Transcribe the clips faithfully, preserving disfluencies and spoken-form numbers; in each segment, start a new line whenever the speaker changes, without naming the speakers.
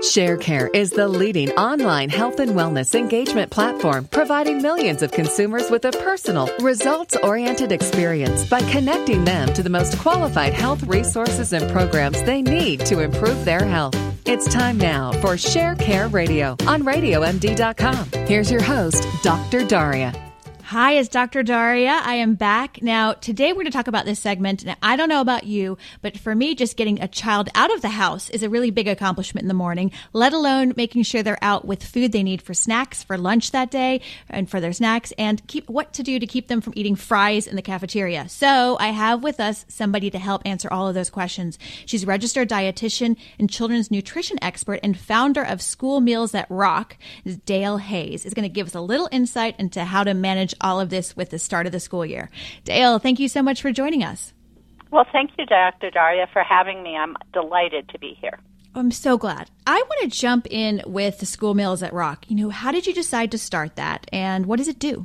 Sharecare is the leading online health and wellness engagement platform, providing millions of consumers with a personal, results-oriented experience by connecting them to the most qualified health resources and programs they need to improve their health. It's time now for Sharecare Radio on radio m d dot com. Here's your host, Doctor Daria.
Hi, it's Doctor Daria. I am back. Now, today we're going to talk about this segment. Now, I don't know about you, but for me, just getting a child out of the house is a really big accomplishment in the morning, let alone making sure they're out with food they need for snacks, for lunch that day, and for their snacks, and keep what to do to keep them from eating fries in the cafeteria. So I have with us somebody to help answer all of those questions. She's a registered dietitian and children's nutrition expert and founder of School Meals That Rock. Dale Hayes is going to give us a little insight into how to manage all of this with the start of the school year. Dale, thank you so much for joining us.
Well, thank you, Doctor Daria, for having me. I'm delighted to be here.
I'm so glad. I want to jump in with the School Meals That Rock. You know, how did you decide to start that, and what does it do?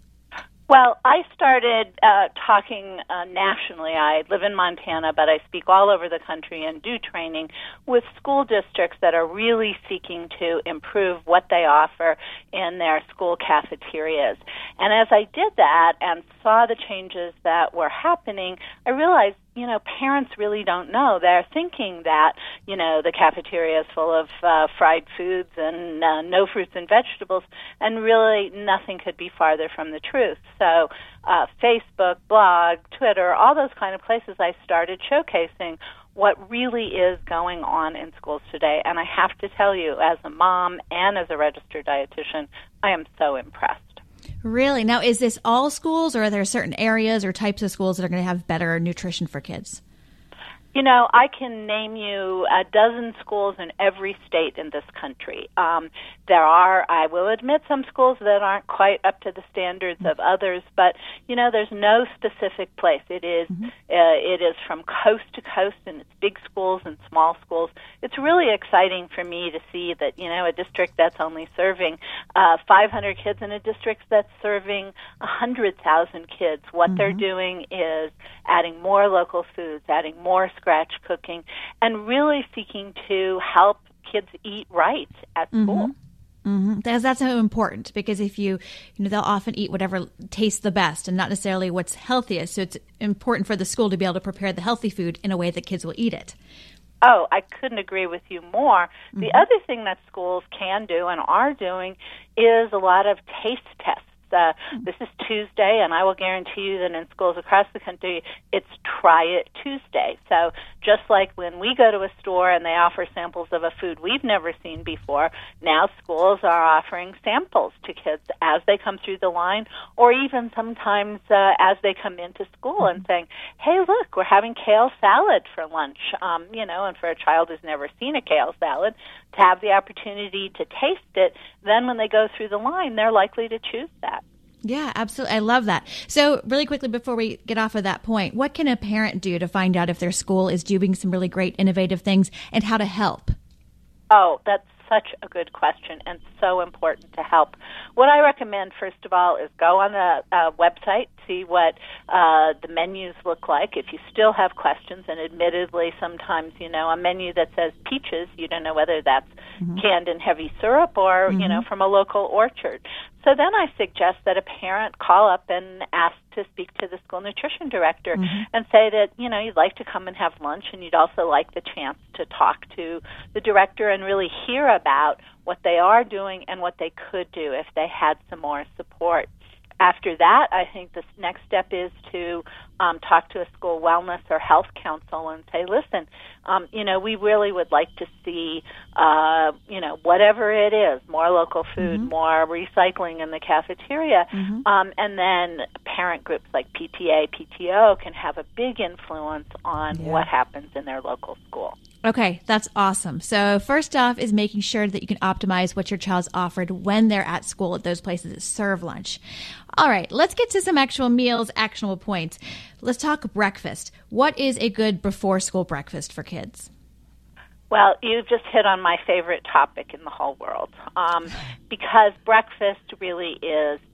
Well, I started uh, talking uh, nationally. I live in Montana, but I speak all over the country and do training with school districts that are really seeking to improve what they offer in their school cafeterias. And as I did that and saw the changes that were happening, I realized, you know, parents really don't know. They're thinking that, you know, the cafeteria is full of uh, fried foods and uh, no fruits and vegetables, and really nothing could be farther from the truth. So uh, Facebook, blog, Twitter, all those kind of places, I started showcasing what really is going on in schools today. And I have to tell you, as a mom and as a registered dietitian, I am so impressed.
Really? Now, is this all schools, or are there certain areas or types of schools that are going to have better nutrition for kids?
You know, I can name you a dozen schools in every state in this country. Um, there are, I will admit, some schools that aren't quite up to the standards of others, but, you know, there's no specific place. It is, mm-hmm. uh, it is from coast to coast, and it's big schools and small schools. It's really exciting for me to see that, you know, a district that's only serving uh, five hundred kids and a district that's serving one hundred thousand kids. What mm-hmm. they're doing is adding more local foods, adding more scratch cooking, and really seeking to help kids eat right at school.
Mm-hmm. Mm-hmm. That's, that's so important, because if you, you know, they'll often eat whatever tastes the best and not necessarily what's healthiest. So it's important for the school to be able to prepare the healthy food in a way that kids will eat it.
Oh, I couldn't agree with you more. The mm-hmm. other thing that schools can do and are doing is a lot of taste tests. Uh, this is Tuesday, and I will guarantee you that in schools across the country, it's Try It Tuesday. So just like when we go to a store and they offer samples of a food we've never seen before, now schools are offering samples to kids as they come through the line, or even sometimes uh, as they come into school and saying, hey, look, we're having kale salad for lunch. Um, you know, and for a child who's never seen a kale salad, to have the opportunity to taste it, then when they go through the line, they're likely to choose that.
Yeah, absolutely. I love that. So really quickly before we get off of that point, what can a parent do to find out if their school is doing some really great innovative things and how to help?
Oh, that's such a good question and so important to help. What I recommend, first of all, is go on the uh, website, see what uh, the menus look like. If you still have questions, and admittedly sometimes, you know, a menu that says peaches, you don't know whether that's mm-hmm. canned in heavy syrup or, mm-hmm. you know, from a local orchard. So then I suggest that a parent call up and ask to speak to the school nutrition director mm-hmm. and say that, you know, you'd like to come and have lunch, and you'd also like the chance to talk to the director and really hear about what they are doing and what they could do if they had some more support. After that, I think the next step is to um, talk to a school wellness or health council and say, listen, um, you know, we really would like to see, uh, you know, whatever it is, more local food, mm-hmm. more recycling in the cafeteria. Mm-hmm. Um, and then parent groups like P T A, P T O can have a big influence on yeah. what happens in their local school.
Okay, that's awesome. So first off is making sure that you can optimize what your child's offered when they're at school at those places that serve lunch. All right, let's get to some actual meals, actionable points. Let's talk breakfast. What is a good before-school breakfast for kids?
Well, you've just hit on my favorite topic in the whole world, um, because breakfast really is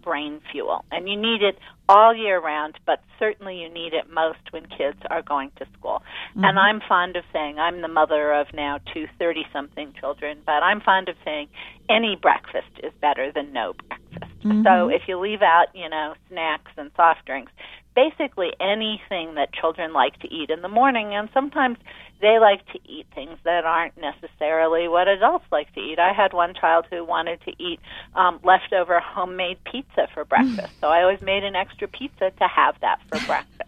brain fuel. And you need it all year round, but certainly you need it most when kids are going to school. Mm-hmm. And I'm fond of saying, I'm the mother of now two thirty-something children, but I'm fond of saying any breakfast is better than no breakfast. Mm-hmm. So if you leave out, you know, snacks and soft drinks, basically anything that children like to eat in the morning, and sometimes they like to eat things that aren't necessarily what adults like to eat. I had one child who wanted to eat um, leftover homemade pizza for breakfast, so I always made an extra pizza to have that for breakfast.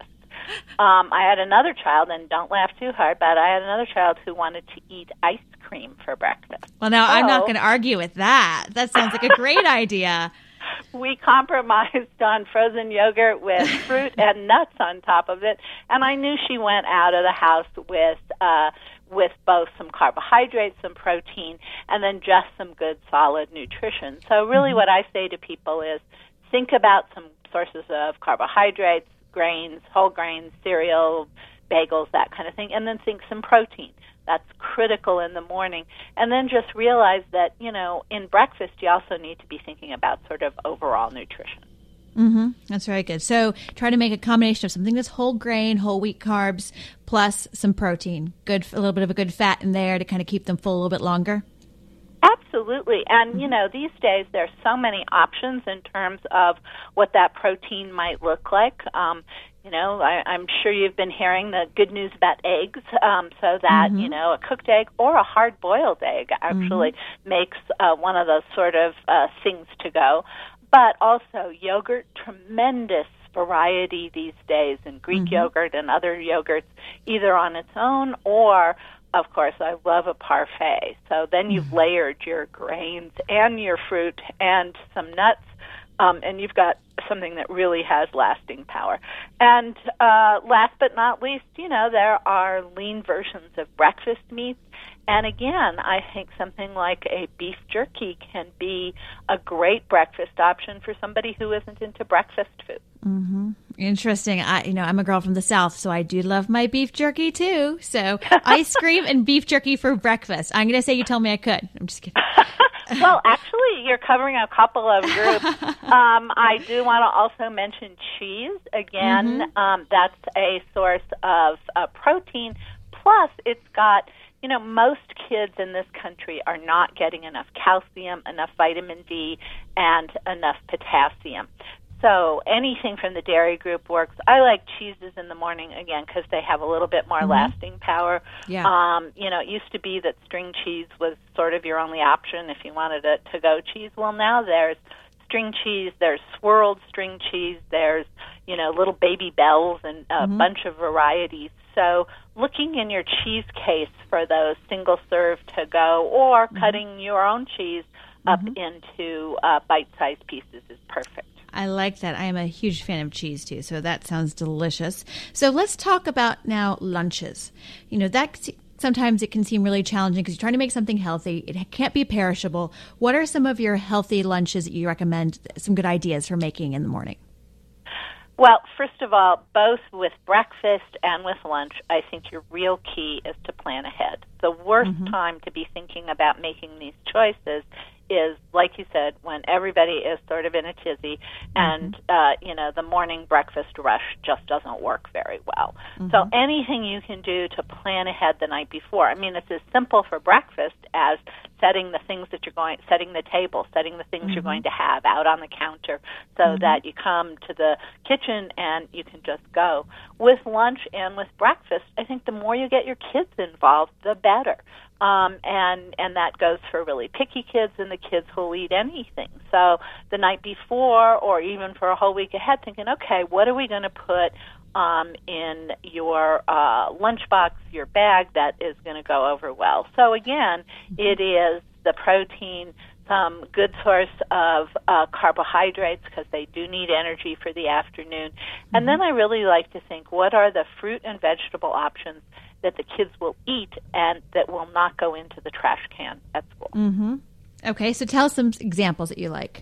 Um, I had another child, and don't laugh too hard, but I had another child who wanted to eat ice cream for breakfast.
Well, now,
so,
I'm not going to argue with that. That sounds like a great idea.
We compromised on frozen yogurt with fruit and nuts on top of it, and I knew she went out of the house with uh, with both some carbohydrates, some protein, and then just some good solid nutrition. So really what I say to people is think about some sources of carbohydrates, grains, whole grains, cereal, bagels, that kind of thing, and then think some protein. That's critical in the morning. And then just realize that, you know, in breakfast you also need to be thinking about sort of overall nutrition.
Mm-hmm. That's very good. So try to make a combination of something that's whole grain, whole wheat carbs, plus some protein. Good, a little bit of a good fat in there to kind of keep them full a little bit longer.
Absolutely. And, you know, these days there's so many options in terms of what that protein might look like. Um, you know, I, I'm sure you've been hearing the good news about eggs, um, so that, mm-hmm. you know, a cooked egg or a hard-boiled egg actually mm-hmm. makes uh, one of those sort of uh, things to go. But also yogurt, tremendous variety these days in Greek mm-hmm. yogurt and other yogurts, either on its own or, of course, I love a parfait. So then you've mm-hmm. layered your grains and your fruit and some nuts, um, and you've got something that really has lasting power. And uh, last but not least, you know, there are lean versions of breakfast meats. And again, I think something like a beef jerky can be a great breakfast option for somebody who isn't into breakfast food.
Mm-hmm. Interesting. I, you know, I'm a girl from the South, so I do love my beef jerky too. So ice cream and beef jerky for breakfast. I'm going to say you told me I could. I'm just kidding.
Well, actually, you're covering a couple of groups. um, I do want to also mention cheese. Again, mm-hmm. um, that's a source of uh, protein. Plus, it's got, you know, most kids in this country are not getting enough calcium, enough vitamin D, and enough potassium. So anything from the dairy group works. I like cheeses in the morning, again, because they have a little bit more mm-hmm. lasting power.
Yeah.
Um, you know, it used to be that string cheese was sort of your only option if you wanted a to-go cheese. Well, now there's string cheese, there's swirled string cheese, there's, you know, little Baby Bells and a mm-hmm. bunch of varieties. So looking in your cheese case for those single-serve to-go or mm-hmm. cutting your own cheese up mm-hmm. into uh, bite-sized pieces is perfect.
I like that. I am a huge fan of cheese too, so that sounds delicious. So let's talk about now lunches. You know, that sometimes it can seem really challenging because you're trying to make something healthy. It can't be perishable. What are some of your healthy lunches that you recommend, some good ideas for making in the morning?
Well, first of all, both with breakfast and with lunch, I think your real key is to plan ahead. The worst mm-hmm. time to be thinking about making these choices is, like you said, when everybody is sort of in a tizzy and, mm-hmm. uh, you know, the morning breakfast rush just doesn't work very well. Mm-hmm. So anything you can do to plan ahead the night before. I mean, it's as simple for breakfast as setting the things that you're going, setting the table, setting the things mm-hmm. you're going to have out on the counter so mm-hmm. that you come to the kitchen and you can just go. With lunch and with breakfast, I think the more you get your kids involved, the better. Um, and, and that goes for really picky kids and the kids who'll eat anything. So the night before or even for a whole week ahead thinking, okay, what are we going to put um, in your uh, lunchbox, your bag that is going to go over well? So again, it is the protein, some good source of uh, carbohydrates because they do need energy for the afternoon. Mm-hmm. And then I really like to think, what are the fruit and vegetable options that the kids will eat and that will not go into the trash can at school?
Mm-hmm. Okay, so tell us some examples that you like.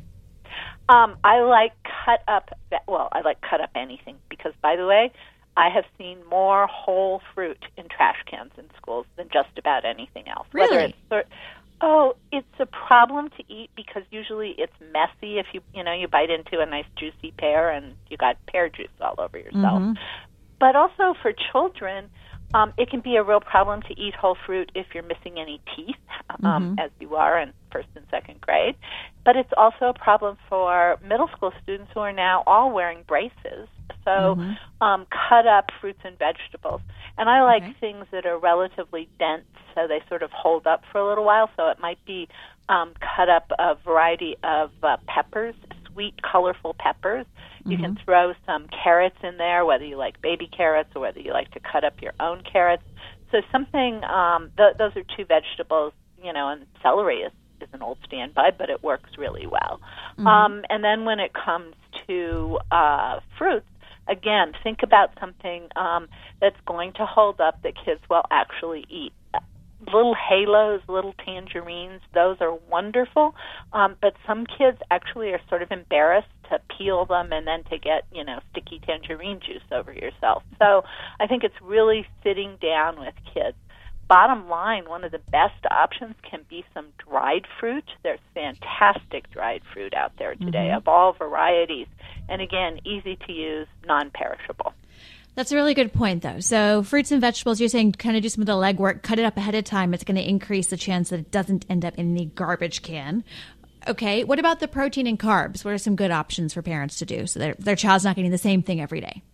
Um, I like cut up, well, I like cut up anything because, by the way, I have seen more whole fruit in trash cans in schools than just about anything else.
Really?
Whether it's, oh, it surprises problem to eat because usually it's messy if you, you know, you bite into a nice juicy pear and you got pear juice all over yourself. Mm-hmm. But also for children, um, it can be a real problem to eat whole fruit if you're missing any teeth, um, mm-hmm. as you are in first and second grade. But it's also a problem for middle school students who are now all wearing braces. So mm-hmm. um, cut up fruits and vegetables. And I like okay. things that are relatively dense so they sort of hold up for a little while. So it might be um, cut up a variety of uh, peppers, sweet, colorful peppers. Mm-hmm. You can throw some carrots in there, whether you like baby carrots or whether you like to cut up your own carrots. So something, um, th- those are two vegetables, you know, and celery is, is an old standby, but it works really well. Mm-hmm. Um, and then when it comes to uh, fruits, again, think about something um, that's going to hold up that kids will actually eat. Little halos, little tangerines, those are wonderful, um, but some kids actually are sort of embarrassed to peel them and then to get, you know, sticky tangerine juice over yourself. So I think it's really sitting down with kids. Bottom line, one of the best options can be some dried fruit. There's fantastic dried fruit out there today mm-hmm. of all varieties. And again, easy to use, non-perishable.
That's a really good point, though. So fruits and vegetables, you're saying kind of do some of the legwork, cut it up ahead of time. It's going to increase the chance that it doesn't end up in the garbage can. Okay, what about the protein and carbs? What are some good options for parents to do so their their child's not getting the same thing every day?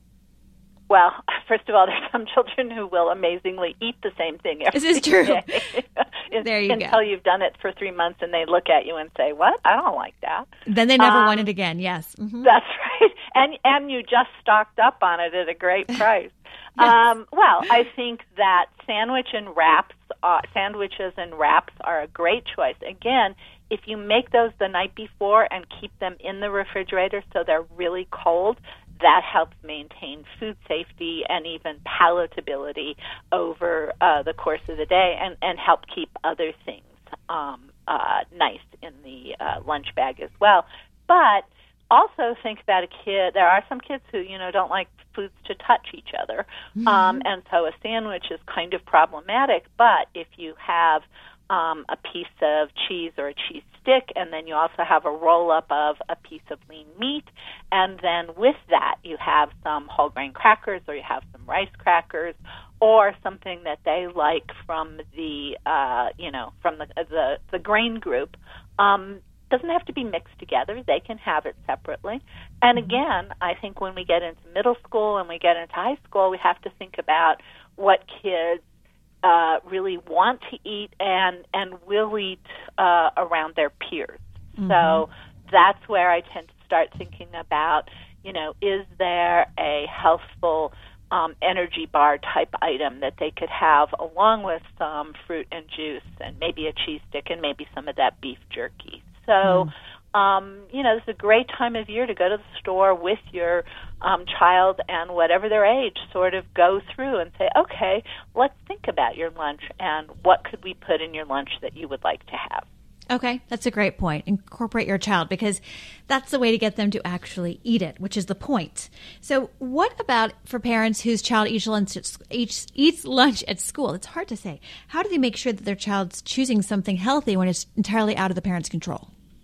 Well, first of all, there's some children who will amazingly eat the same thing every day.
This is true.
There
you
until
go.
Until you've done it for three months and they look at you and say, what? I don't like that.
Then they never
um,
want it again, yes. Mm-hmm.
That's right. And and you just stocked up on it at a great price.
Yes.
um, well, I think that sandwich and wraps, uh, sandwiches and wraps are a great choice. Again, if you make those the night before and keep them in the refrigerator so they're really cold, that helps maintain food safety and even palatability over uh, the course of the day and, and help keep other things um, uh, nice in the uh, lunch bag as well. But also think about a kid. There are some kids who, you know, don't like foods to touch each other. Mm-hmm. Um, and so a sandwich is kind of problematic. But if you have um, a piece of cheese or a cheese stick, and then you also have a roll-up of a piece of lean meat, and then with that you have some whole grain crackers or you have some rice crackers or something that they like from the, uh, you know, from the, the, the grain group, um, doesn't have to be mixed together. They can have it separately. And again, I think when we get into middle school and we get into high school, we have to think about what kids uh, really want to eat and, and will eat uh, around their peers. Mm-hmm. So that's where I tend to start thinking about, you know, is there a healthful um, energy bar type item that they could have along with some fruit and juice and maybe a cheese stick and maybe some of that beef jerky. So, mm. um, you know, this is a great time of year to go to the store with your um, child and whatever their age, sort of go through and say, okay, let's think about your lunch and what could we put in your lunch that you would like to have.
Okay, that's a great point. Incorporate your child because that's the way to get them to actually eat it, which is the point. So what about for parents whose child eats lunch at, eats, eats lunch at school? It's hard to say. How do they make sure that their child's choosing something healthy when it's entirely out of the parent's control?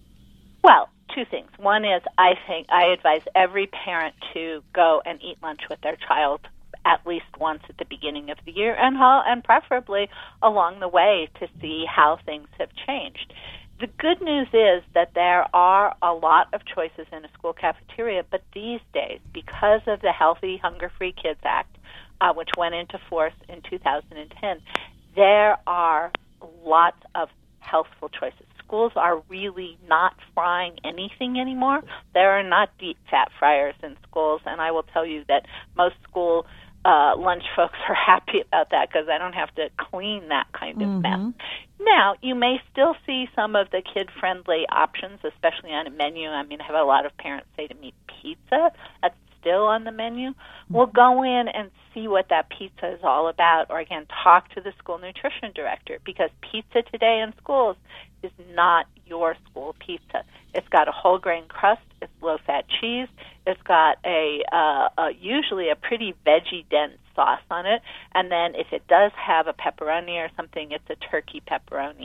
Well, two things. One is I think I advise every parent to go and eat lunch with their child at least once at the beginning of the year and how, and preferably along the way to see how things have changed. The good news is that there are a lot of choices in a school cafeteria, but these days, because of the Healthy Hunger-Free Kids Act, uh, which went into force in two thousand ten, there are lots of healthful choices. Schools are really not frying anything anymore. There are not deep fat fryers in schools, and I will tell you that most school uh, lunch folks are happy about that because I don't have to clean that kind of
mm-hmm.
mess. Now, you may still see some of the kid-friendly options, especially on a menu. I mean, I have a lot of parents say to me, pizza? That's still on the menu? Mm-hmm. We'll go in and see what that pizza is all about, or again, talk to the school nutrition director, because pizza today in schools is not your school pizza. It's got a whole grain crust, it's low-fat cheese, it's got a, uh, a usually a pretty veggie-dense sauce on it, and then if it does have a pepperoni or something, it's a turkey pepperoni.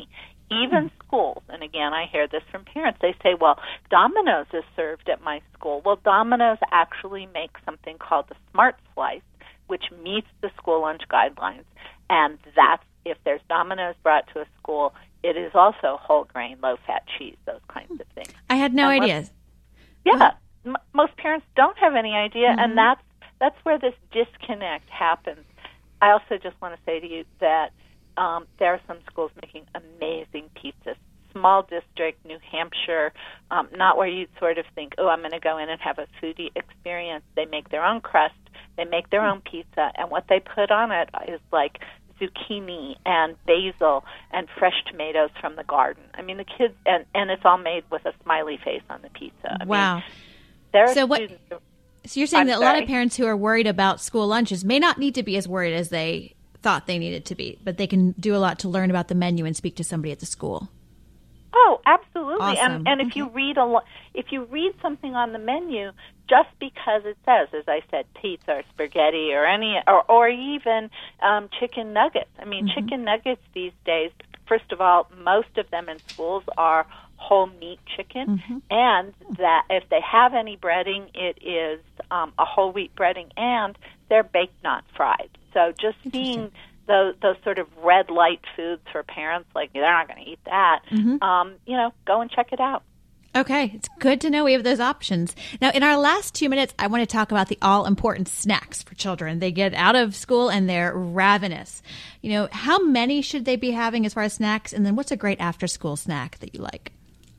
Even schools, and again, I hear this from parents, they say, well, Domino's is served at my school. Well, Domino's actually makes something called the Smart Slice, which meets the school lunch guidelines. And that's, if there's Domino's brought to a school, it is also whole grain, low-fat cheese, those kinds of things.
I had no
and
idea.
Most, yeah, m- most parents don't have any idea,
Mm-hmm.
and that's that's where this disconnect happens. I also just want to say to you that um, there are some schools making amazing pizzas. Small district, New Hampshire, um, not where you'd sort of think, oh, I'm going to go in and have a foodie experience. They make their own crust. They make their own pizza, and what they put on it is like zucchini and basil and fresh tomatoes from the garden. I mean, the kids, and, and it's all made with a smiley face on the pizza. I
Wow.
mean, there are
So what?
students who,
So you're saying
I'm
that a lot
sorry?
of parents who are worried about school lunches may not need to be as worried as they thought they needed to be, but they can do a lot to learn about the menu and speak to somebody at the school.
Oh, absolutely.
Awesome.
And and if
Okay.
you read a lo- if you read something on the menu, just because it says, as I said, pizza or spaghetti or any or or even um, chicken nuggets. I mean,
Mm-hmm.
chicken nuggets these days. First of all, most of them in schools are whole meat chicken,
Mm-hmm.
and that if they have any breading, it is um, a whole wheat breading, and they're baked, not fried. So just seeing those those sort of red light foods for parents, like they're not going to eat that.
Mm-hmm.
Um, you know, go and check it out.
Okay, it's good to know we have those options. Now, in our last two minutes, I want to talk about the all-important snacks for children. They get out of school and they're ravenous. You know, how many should they be having as far as snacks? And then what's a great after-school snack that you like?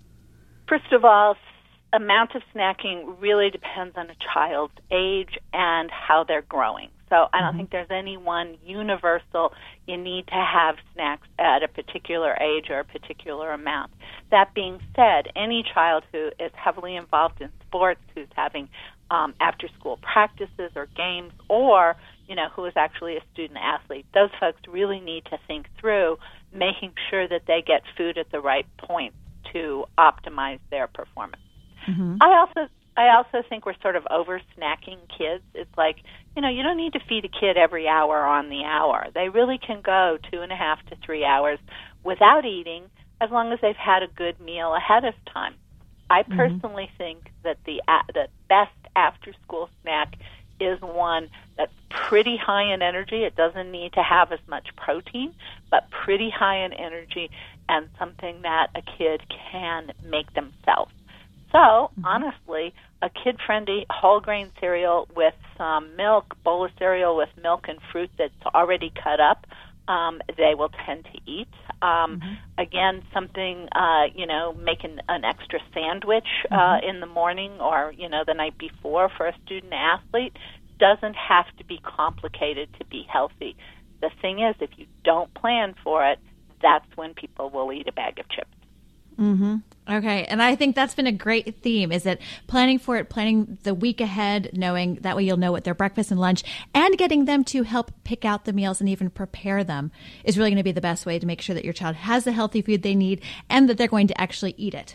First of all, amount of snacking really depends on a child's age and how they're growing. So I don't mm-hmm. think there's any one universal, you need to have snacks at a particular age or a particular amount. That being said, any child who is heavily involved in sports, who's having um, after-school practices or games, or, you know, who is actually a student athlete, those folks really need to think through making sure that they get food at the right point to optimize their performance. Mm-hmm. I also I also think we're sort of over snacking kids. It's like, you know, you don't need to feed a kid every hour on the hour. They really can go two and a half to three hours without eating as long as they've had a good meal ahead of time. I mm-hmm. personally think that the uh, the best after-school snack is one that's pretty high in energy. It doesn't need to have as much protein, but pretty high in energy and something that a kid can make themselves. So, mm-hmm. honestly, a kid-friendly whole grain cereal with some milk, bowl of cereal with milk and fruit that's already cut up, um, they will tend to eat. Um, mm-hmm. Again, something, uh, you know, making an extra sandwich uh, mm-hmm. in the morning or, you know, the night before for a student-athlete doesn't have to be complicated to be healthy. The thing is, if you don't plan for it, that's when people will eat a bag of chips.
Mm-hmm. Okay. And I think that's been a great theme, is that planning for it, planning the week ahead, knowing that way you'll know what their breakfast and lunch, and getting them to help pick out the meals and even prepare them is really going to be the best way to make sure that your child has the healthy food they need and that they're going to actually eat it.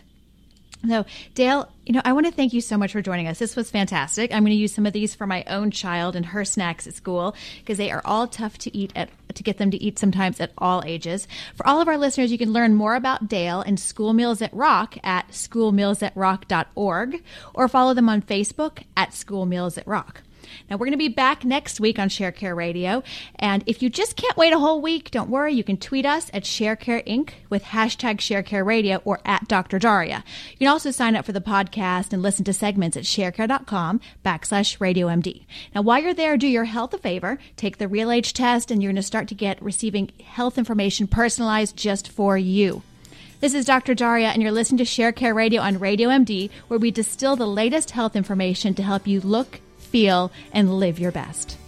So, Dale, you know, I want to thank you so much for joining us. This was fantastic. I'm going to use some of these for my own child and her snacks at school because they are all tough to eat at, to get them to eat sometimes at all ages. For all of our listeners, you can learn more about Dale and School Meals at Rock at school meals at rock dot org or follow them on Facebook at School Meals at Rock. Now, we're going to be back next week on ShareCare Radio. And if you just can't wait a whole week, don't worry. You can tweet us at ShareCare Incorporated with hashtag ShareCare Radio or at Doctor Daria. You can also sign up for the podcast and listen to segments at sharecare.com backslash Radio MD. Now, while you're there, do your health a favor. Take the Real Age test, and you're going to start to get receiving health information personalized just for you. This is Doctor Daria, and you're listening to ShareCare Radio on Radio M D, where we distill the latest health information to help you look, feel, and live your best.